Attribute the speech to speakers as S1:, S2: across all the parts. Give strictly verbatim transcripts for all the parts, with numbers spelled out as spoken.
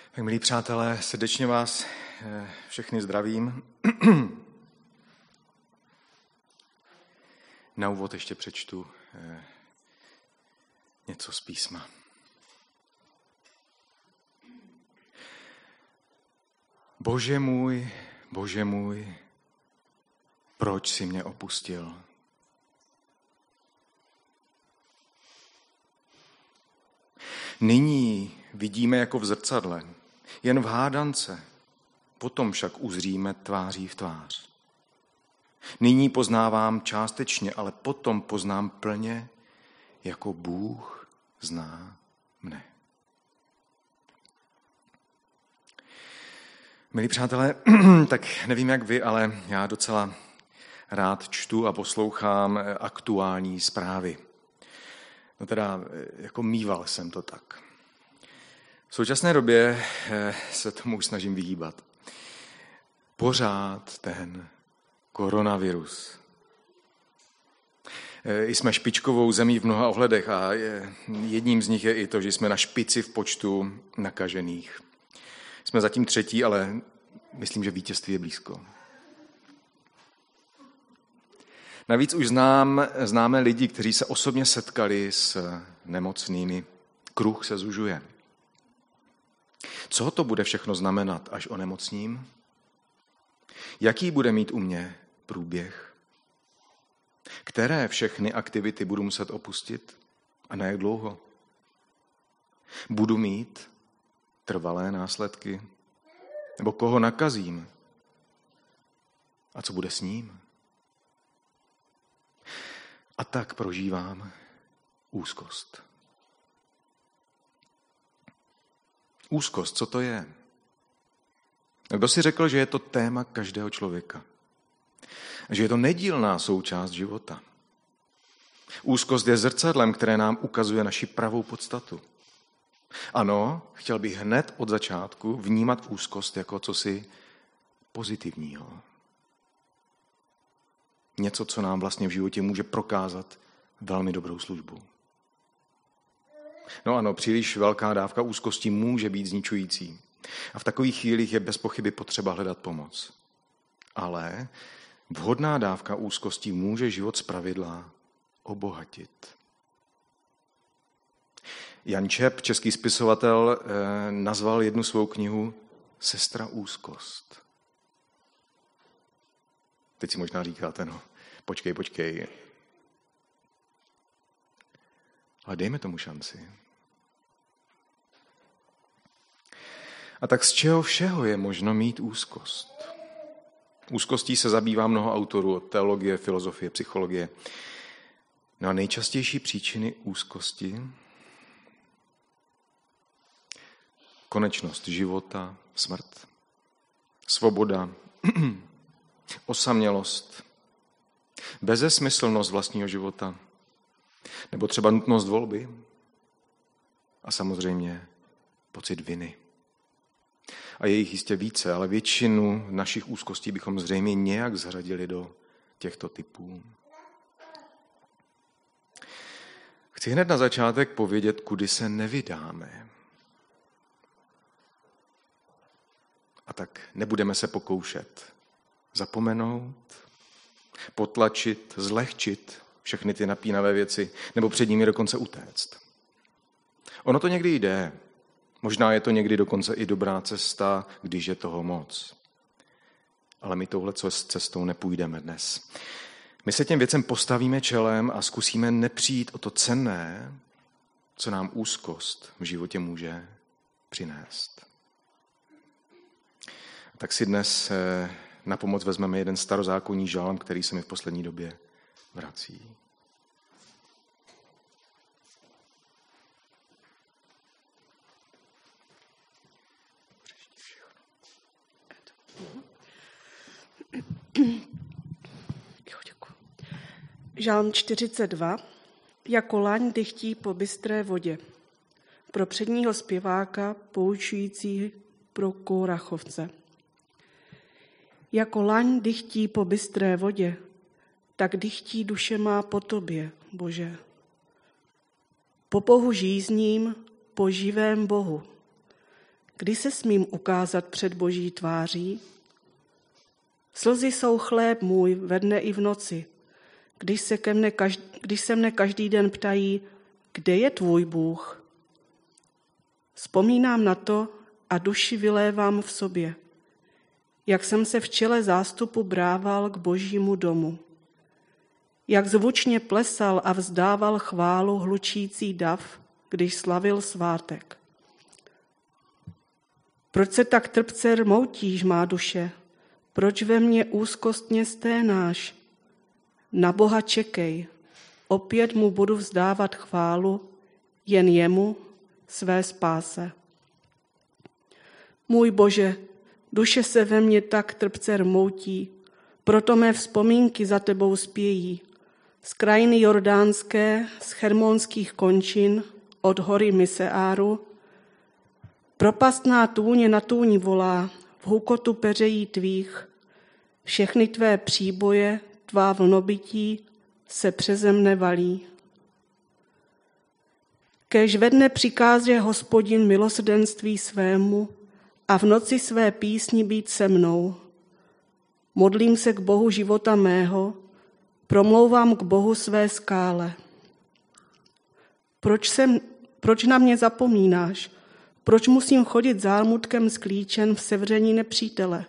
S1: Tak, milí přátelé, srdečně vás všechny zdravím. Na úvod ještě přečtu něco z písma. Bože můj, Bože můj, proč jsi mě opustil? Nyní vidíme jako v zrcadle, jen v hádance, potom však uzříme tváří v tvář. Nyní poznávám částečně, ale potom poznám plně, jako Bůh zná mne. Milí přátelé, tak nevím jak vy, ale já docela rád čtu a poslouchám aktuální zprávy. No teda, jako mýval jsem to tak. V současné době se tomu už snažím vyhýbat. Pořád ten koronavirus. Jsme špičkovou zemí v mnoha ohledech a jedním z nich je i to, že jsme na špici v počtu nakažených. Jsme zatím třetí, ale myslím, že vítězství je blízko. Navíc už znám, známe lidi, kteří se osobně setkali s nemocnými. Kruh se zužuje. Co to bude všechno znamenat, až onemocním? Jaký bude mít u mě průběh? Které všechny aktivity budu muset opustit a na jak dlouho? Budu mít trvalé následky? Nebo koho nakazím? A co bude s ním? A tak prožívám úzkost. Úzkost, co to je? Kdo si řekl, že je to téma každého člověka? Že je to nedílná součást života? Úzkost je zrcadlem, které nám ukazuje naši pravou podstatu. Ano, chtěl bych hned od začátku vnímat úzkost jako cosi pozitivního. Něco, co nám vlastně v životě může prokázat velmi dobrou službu. No ano, příliš velká dávka úzkosti může být zničující. A v takových chvílích je bez pochyby potřeba hledat pomoc. Ale vhodná dávka úzkosti může život zpravidla obohatit. Jan Čep, český spisovatel, nazval jednu svou knihu Sestra úzkost. Teď si možná říkáte, no, počkej, počkej. Ale dejme tomu šanci. A tak z čeho všeho je možno mít úzkost? Úzkostí se zabývá mnoho autorů od teologie, filozofie, psychologie. No a nejčastější příčiny úzkosti? Konečnost života, smrt, svoboda, osamělost, bezesmyslnost vlastního života, nebo třeba nutnost volby a samozřejmě pocit viny. A je jich jistě více, ale většinu našich úzkostí bychom zřejmě nějak zařadili do těchto typů. Chci hned na začátek povědět, kudy se nevydáme. A tak nebudeme se pokoušet zapomenout, potlačit, zlehčit všechny ty napínavé věci, nebo před nimi dokonce utéct. Ono to někdy jde. Možná je to někdy dokonce i dobrá cesta, když je toho moc. Ale my touhle cestou nepůjdeme dnes. My se těm věcem postavíme čelem a zkusíme nepřijít o to cenné, co nám úzkost v životě může přinést. Tak si dnes na pomoc vezmeme jeden starozákonní žalm, který se mi v poslední době vrací.
S2: Žalm čtyřicet dva. Jako laň dychtí po bystré vodě. Pro předního zpěváka poučující pro Kórachovce. Jako laň dychtí po bystré vodě, tak dychtí duše má po tobě, Bože. Po Bohu žízním, po živém Bohu, kdy se smím ukázat před Boží tváří? Slzy jsou chléb můj ve dne i v noci, když se, ke mne každý, když se mne každý den ptají, kde je tvůj Bůh? Vzpomínám na to a duši vylévám v sobě, jak jsem se v čele zástupu brával k Božímu domu, jak zvučně plesal a vzdával chválu hlučící dav, když slavil svátek. Proč se tak trpce rmoutíš, má duše? Proč ve mně úzkostně sténáš? Na Boha čekej, opět mu budu vzdávat chválu, jen jemu, své spáse. Můj Bože, duše se ve mně tak trpce rmoutí, proto mé vzpomínky za tebou spějí. Z krajiny jordánské, z hermonských končin, od hory Miseáru, propastná tůně na tůni volá, v hukotu peřejí tvých, všechny tvé příboje, tvá vlnobytí se přeze mne valí. Kéž ve dne přikáže Hospodin milosrdenství svému a v noci své písni být se mnou. Modlím se k Bohu života mého, promlouvám k Bohu své skále. Proč, jsem, proč na mě zapomínáš? Proč musím chodit zálmutkem sklíčen v sevření nepřítele?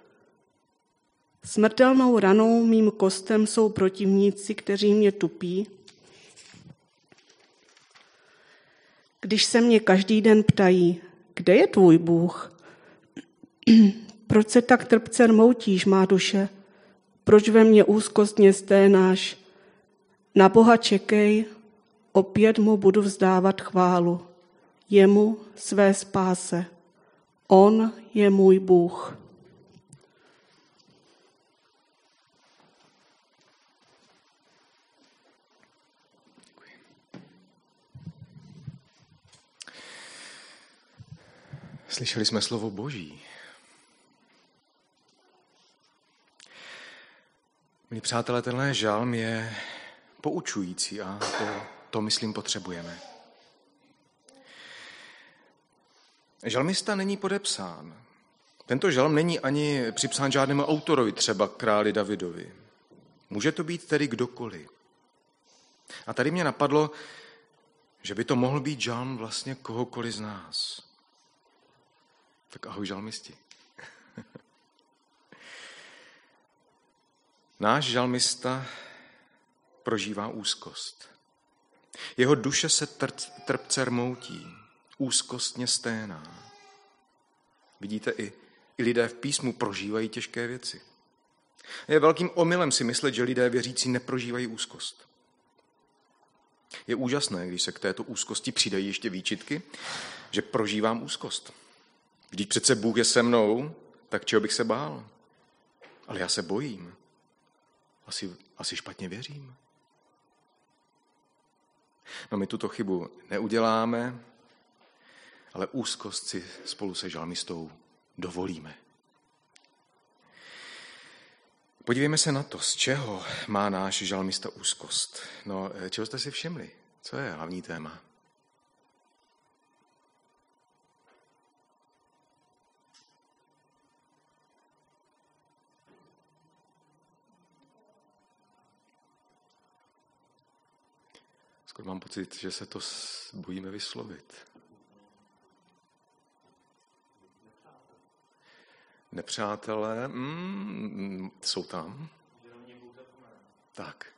S2: Smrtelnou ranou mým kostem jsou protivníci, kteří mě tupí. Když se mě každý den ptají, kde je tvůj Bůh? Proč se tak trpce rmoutíš, má duše? Proč ve mně úzkostně sténáš? Na Boha čekej, opět mu budu vzdávat chválu. Jemu své spáse. On je můj Bůh.
S1: Slyšeli jsme slovo Boží. Milí přátelé, tenhle žalm je poučující a to, to myslím, potřebujeme. Žalmista není podepsán. Tento žalm není ani připsán žádnému autorovi, třeba králi Davidovi. Může to být tedy kdokoliv. A tady mě napadlo, že by to mohl být žalm vlastně kohokoliv z nás. Tak ahoj, žalmisti. Náš žalmista prožívá úzkost. Jeho duše se tr- trpce rmoutí, úzkostně sténá. Vidíte, i, i lidé v písmu prožívají těžké věci. Je velkým omylem si myslet, že lidé věřící neprožívají úzkost. Je úžasné, když se k této úzkosti přidají ještě výčitky, že prožívám úzkost. Když přece Bůh je se mnou, tak čeho bych se bál? Ale já se bojím. Asi, asi špatně věřím. No my tuto chybu neuděláme, ale úzkost si spolu se žalmistou dovolíme. Podívejme se na to, z čeho má náš žalmista úzkost. No, čeho jste si všimli? Co je hlavní téma? Skoro mám pocit, že se to bojíme vyslovit. Nepřátelé, mm, jsou tam. Tak.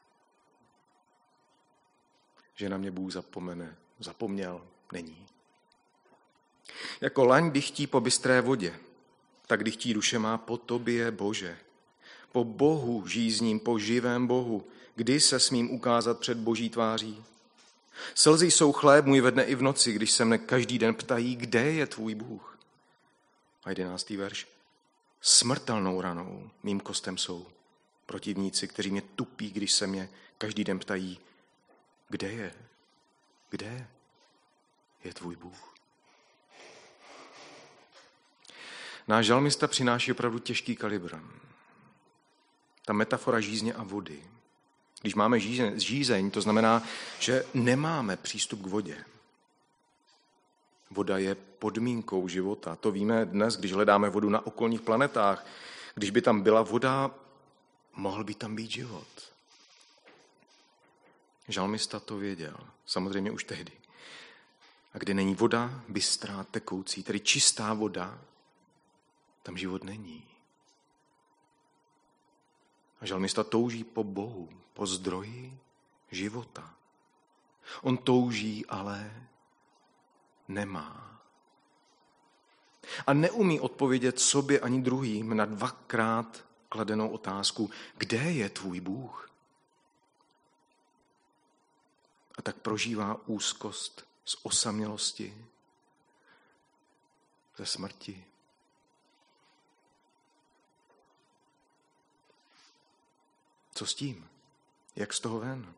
S1: Že na mě Bůh zapomene. Zapomněl, není. Jako laň dychtí po bystré vodě, tak dychtí duše má po tobě, Bože. Po Bohu žízním, po živém Bohu, kdy se smím ukázat před Boží tváří. Slzy jsou chléb můj ve dne i v noci, když se mne každý den ptají, kde je tvůj Bůh. A jedenáctý verš. Smrtelnou ranou mým kostem jsou protivníci, kteří mě tupí, když se mě každý den ptají, kde je, kde je tvůj Bůh. Náš žalmista přináší opravdu těžký kalibr. Ta metafora žízně a vody. Když máme žízeň, žízeň, to znamená, že nemáme přístup k vodě. Voda je podmínkou života. To víme dnes, když hledáme vodu na okolních planetách. Když by tam byla voda, mohl by tam být život. Žalmista to věděl, samozřejmě už tehdy. A kde není voda, bystrá, tekoucí, tedy čistá voda, tam život není. A žalmista touží po Bohu, po zdroji života. On touží, ale nemá. A neumí odpovědět sobě ani druhým na dvakrát kladenou otázku, kde je tvůj Bůh? A tak prožívá úzkost z osamělosti, ze smrti. Co s tím? Jak z toho ven?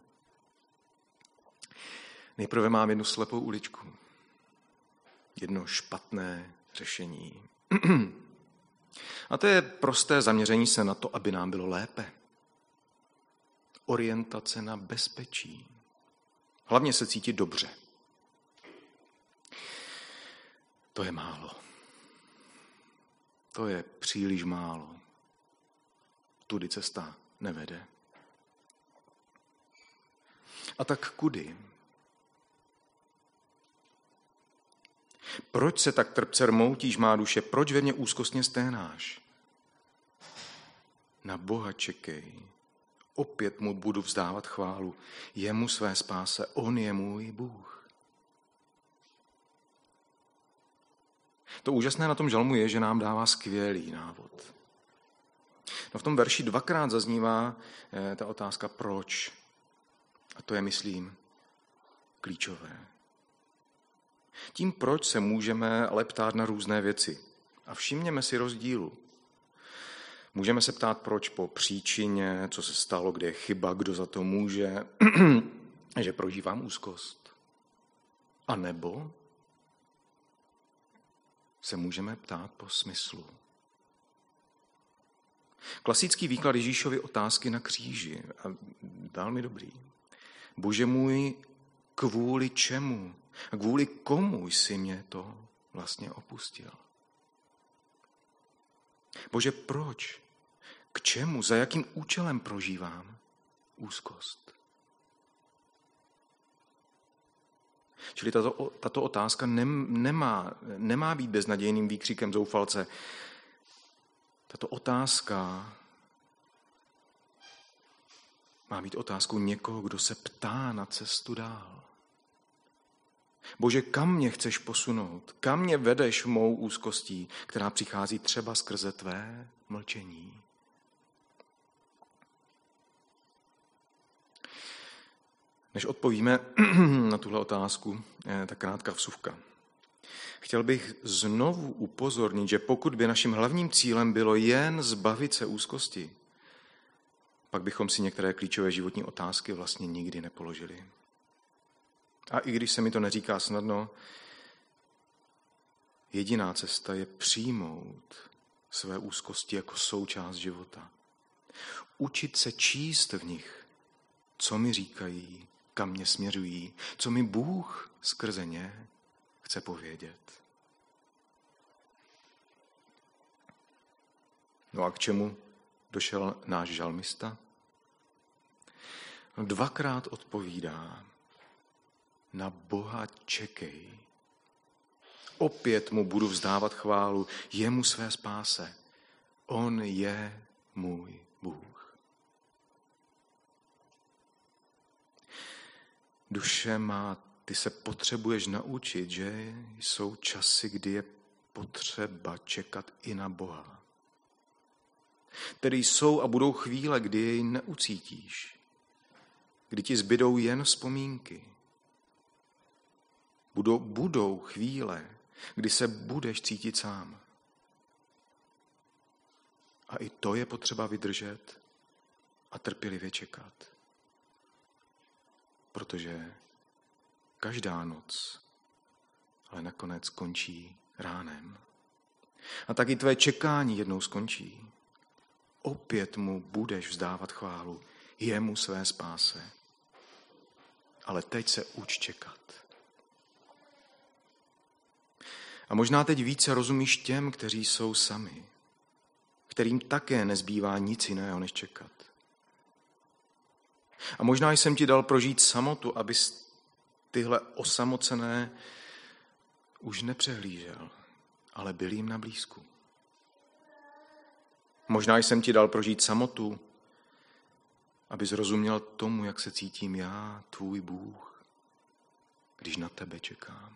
S1: Nejprve mám jednu slepou uličku. Jedno špatné řešení. A to je prosté zaměření se na to, aby nám bylo lépe. Orientace na bezpečí. Hlavně se cítit dobře. To je málo. To je příliš málo. Tudy cesta nevede. A tak kudy? Proč se tak trpce rmoutíš, má duše? Proč ve mně úzkostně sténáš? Na Boha čekej. Opět mu budu vzdávat chválu. Jemu své spáse. On je můj Bůh. To úžasné na tom žalmu je, že nám dává skvělý návod. No v tom verši dvakrát zaznívá eh, ta otázka proč. A to je, myslím, klíčové. Tím proč se můžeme ale ptát na různé věci. A všimněme si rozdílu. Můžeme se ptát proč po příčině, co se stalo, kde je chyba, kdo za to může, že prožívám úzkost. A nebo se můžeme ptát po smyslu. Klasický výklad Ježíšovy otázky na kříži. A velmi dobrý. Bože můj, kvůli čemu? A kvůli komu jsi mě to vlastně opustil? Bože, proč? K čemu? Za jakým účelem prožívám úzkost? Čili tato, tato otázka nem, nemá, nemá být beznadějným výkřikem zoufalce. Tato otázka má být otázkou někoho, kdo se ptá na cestu dál. Bože, kam mě chceš posunout? Kam mě vedeš mou úzkostí, která přichází třeba skrze tvé mlčení? Než odpovíme na tuhle otázku, tak krátká vsuvka. Chtěl bych znovu upozornit, že pokud by naším hlavním cílem bylo jen zbavit se úzkosti, pak bychom si některé klíčové životní otázky vlastně nikdy nepoložili. A i když se mi to neříká snadno, jediná cesta je přijmout své úzkosti jako součást života. Učit se číst v nich, co mi říkají, kam mě směřují, co mi Bůh skrze ně chce povědět. No a k čemu došel náš žalmista? No dvakrát odpovídá, na Boha čekej. Opět mu budu vzdávat chválu, jemu své spáse. On je můj Bůh. Duše má, ty se potřebuješ naučit, že jsou časy, kdy je potřeba čekat i na Boha. Tedy jsou a budou chvíle, kdy jej neucítíš, kdy ti zbydou jen vzpomínky. Budou, budou chvíle, kdy se budeš cítit sám. A i to je potřeba vydržet a trpělivě čekat. Protože každá noc ale nakonec končí ránem. A tak i tvé čekání jednou skončí. Opět mu budeš vzdávat chválu, jemu své spáse. Ale teď se uč čekat. A možná teď více rozumíš těm, kteří jsou sami, kterým také nezbývá nic jiného, než čekat. A možná jsem ti dal prožít samotu, abys tyhle osamocené už nepřehlížel, ale byl jim na blízku. Možná jsem ti dal prožít samotu, aby zrozuměl tomu, jak se cítím já, tvůj Bůh, když na tebe čekám.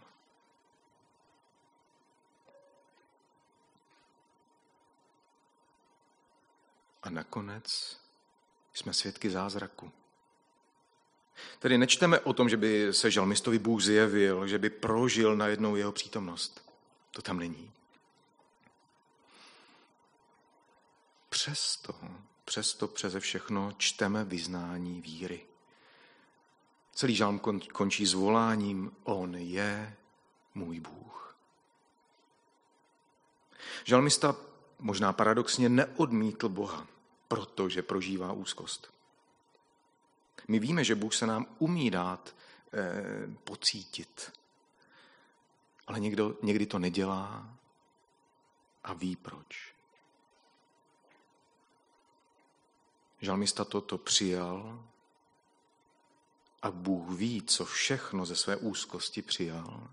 S1: A nakonec jsme svědky zázraku. Tedy nečteme o tom, že by se žalmistovi Bůh zjevil, že by prožil najednou jeho přítomnost. To tam není. Přesto, přesto přeze všechno čteme vyznání víry. Celý žalm končí zvoláním: On je můj Bůh. Žalmista možná paradoxně neodmítl Boha, protože prožívá úzkost. My víme, že Bůh se nám umí dát eh, pocítit, ale někdo, někdy to nedělá a ví proč. Žalmista toto přijal a Bůh ví, co všechno ze své úzkosti přijal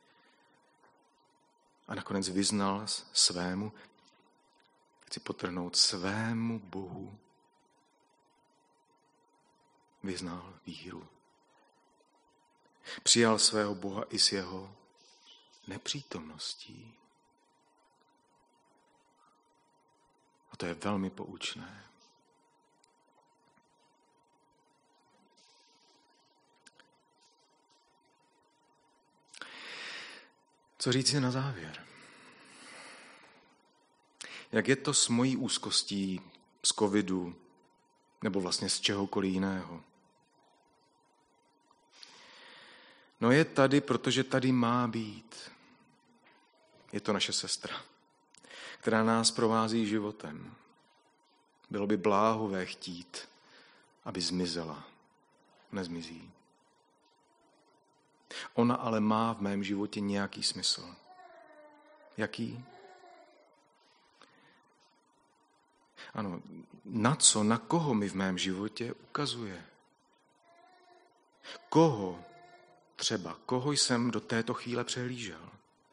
S1: a nakonec vyznal svému, chci podtrhnout, svému Bohu vyznal víru. Přijal svého Boha i s jeho nepřítomností. A to je velmi poučné. Co říci na závěr? Jak je to s mojí úzkostí z covidu nebo vlastně z čehokoliv jiného? No je tady, protože tady má být. Je to naše sestra, která nás provází životem. Bylo by bláhové chtít, aby zmizela. Nezmizí. Ona ale má v mém životě nějaký smysl. Jaký? Ano, na co, na koho mi v mém životě ukazuje? Koho třeba, koho jsem do této chvíle přehlížel?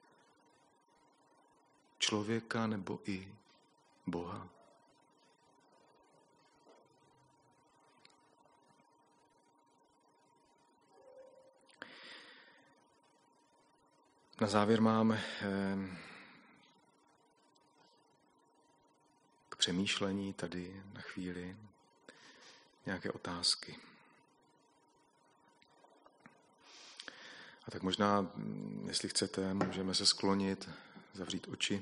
S1: Člověka nebo i Boha? Na závěr máme k přemýšlení tady na chvíli nějaké otázky. A tak možná, jestli chcete, můžeme se sklonit, zavřít oči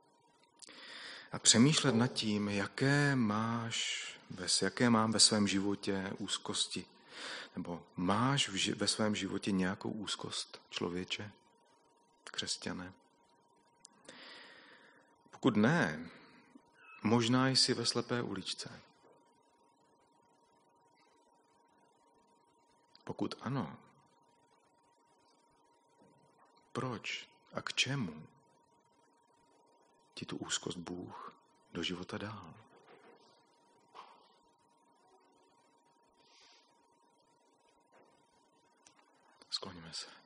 S1: a přemýšlet nad tím, jaké máš, jaké mám ve svém životě úzkosti. Nebo máš ve svém životě nějakou úzkost, člověče, křesťané? Pokud ne, možná jsi ve slepé uličce. Pokud ano, proč a k čemu ti tu úzkost Bůh do života dal? Skloníme se.